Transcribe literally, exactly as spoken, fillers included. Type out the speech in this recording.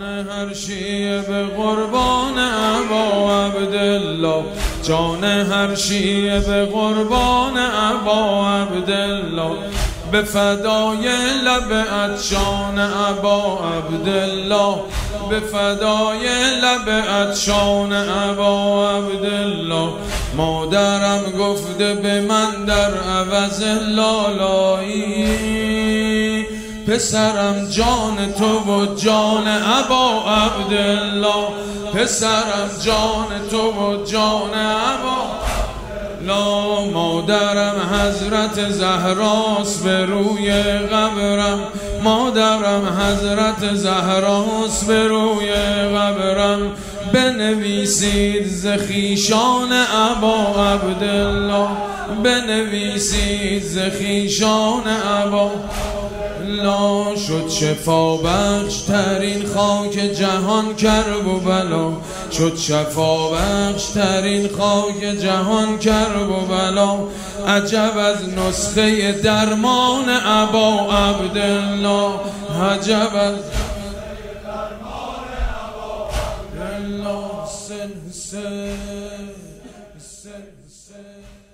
هر شیعه به قربان ابا عبدالله، جان هر شیعه به قربان ابا عبدالله، به فدای لب عطشان ابا عبدالله، به فدای لب عطشان ابا عبدالله. مادرم گفته به من در عوض لالایی، پسرم جان تو و جان ابا عبدالله، پسرم جان تو و جان ابا لا. مادرم حضرت زهراست به روی قبرم، مادرم حضرت زهراست به روی قبرم. بنویسید ز خویشان ابا عبدالله، بنویسید ز خویشان ابا لا. شد شفا بخش ترین خاک جهان کرب و بلا، شد شفا بخش ترین خاک جهان کرب و بلا. عجب از نسخه درمان ابا عبدالله، عجب از درمان ابا عبدالله. حسین حسین حسین حسین